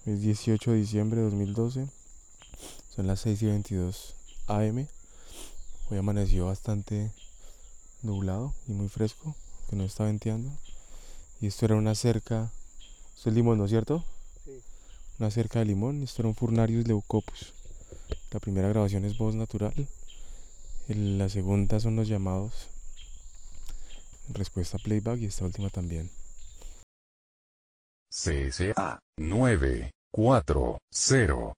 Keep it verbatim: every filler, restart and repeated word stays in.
Es dieciocho de diciembre de dos mil doce. Son las seis y veintidós A M. Hoy amaneció bastante nublado y muy fresco, que no está venteando. Y esto era una cerca. Esto es limón, ¿no es cierto? Sí. Una cerca de limón. Esto era un Furnarius leucopus. La primera grabación es voz natural. El- la segunda son los llamados respuesta playback y esta última también. C S A nueve cuatro cero